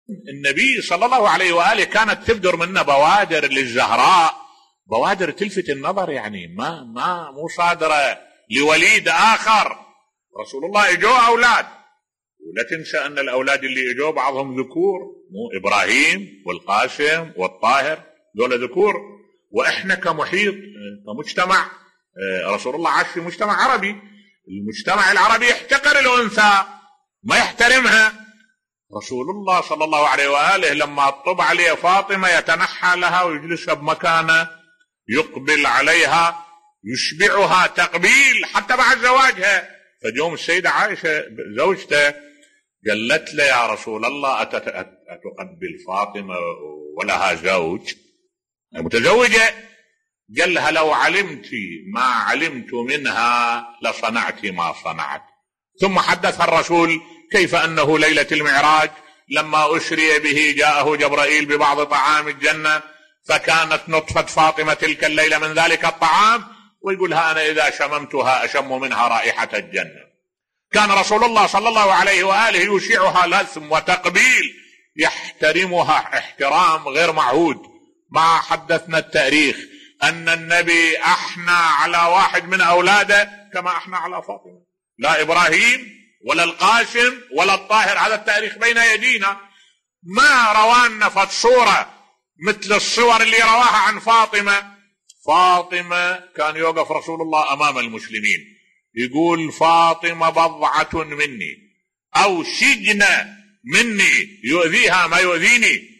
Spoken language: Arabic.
النبي صلى الله عليه وآله كانت تبدر منا بوادر للزهراء، بوادر تلفت النظر، يعني ما مو صادرة لوليد آخر. رسول الله اجوا أولاد، ولا تنسى أن الأولاد اللي اجوا بعضهم ذكور، مو إبراهيم والقاسم والطاهر، دول ذكور. وإحنا كمحيط كمجتمع، رسول الله عاش في مجتمع عربي، المجتمع العربي يحتقر الأنثى ما يحترمها. رسول الله صلى الله عليه وآله لما طب عليه فاطمة يتنحى لها ويجلسها بمكانه، يقبل عليها يشبعها تقبيل حتى بعد زواجها. فجوم السيدة عائشة زوجته قالت له يا رسول الله أتقبل فاطمة ولها زوج متزوجة؟ قال لها لو علمت ما علمت منها لصنعت ما صنعت. ثم حدث الرسول كيف أنه ليلة المعراج لما أسري به جاءه جبرائيل ببعض طعام الجنة، فكانت نطفة فاطمة تلك الليلة من ذلك الطعام، ويقولها أنا إذا شممتها أشم منها رائحة الجنة. كان رسول الله صلى الله عليه وآله يوشعها لثم وتقبيل، يحترمها احترام غير معهود. ما حدثنا التاريخ أن النبي أحنى على واحد من أولاده كما أحنى على فاطمة، لا إبراهيم ولا القاسم ولا الطاهر، هذا التاريخ بين يدينا. ما روانا فت صورة مثل الصور اللي رواها عن فاطمة. فاطمة كان يوقف رسول الله أمام المسلمين يقول فاطمة بضعة مني أو شجنة مني، يؤذيها ما يؤذيني.